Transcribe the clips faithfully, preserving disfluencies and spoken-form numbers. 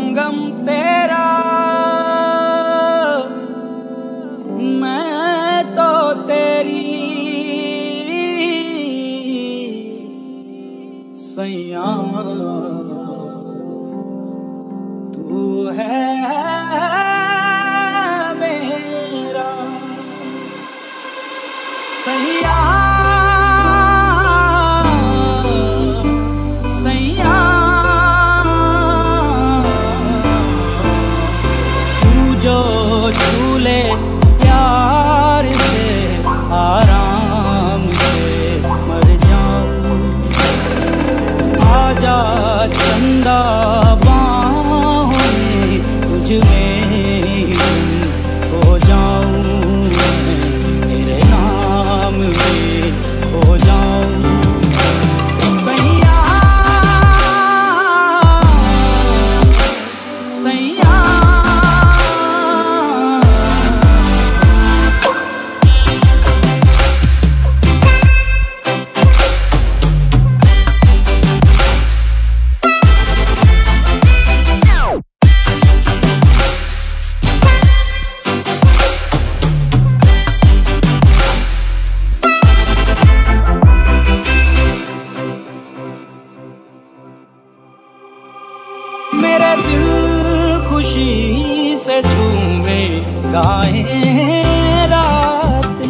संगम तेरा मैं तो तेरी सैया तू है मेरा सैया सैया तू जो झूले प्यार से आराम से मर जाऊं आजा चंदा बाहों में तुझ में हो जाऊं तेरे नाम में हो जाऊं सैया सैया मेरे दिल खुशी से झूमे गाए रात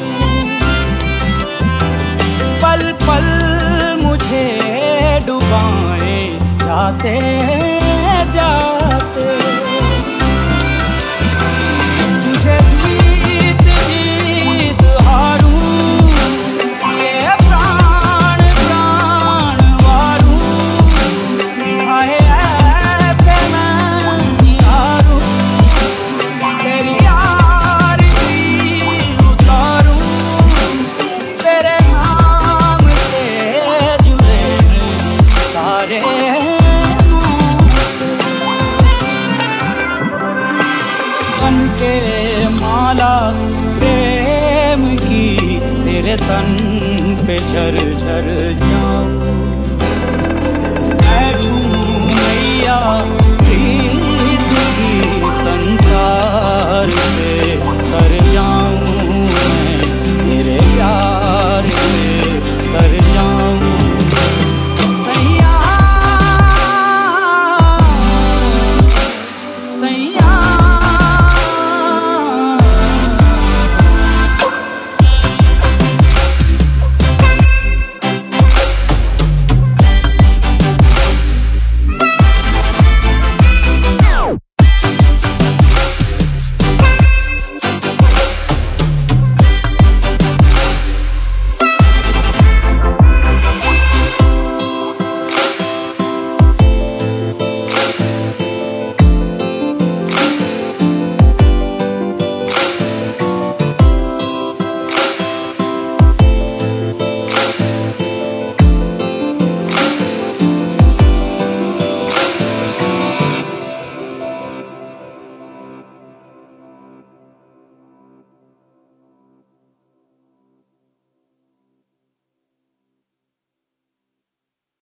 पल पल मुझे डुबाए जाते जाते तुझे जीत जीत हारूं ये प्राण प्राण वारूं आए के माला प्रेम की तेरे तन पे झर झर जाऊं बैठूं मैया प्रीत की संसार से कर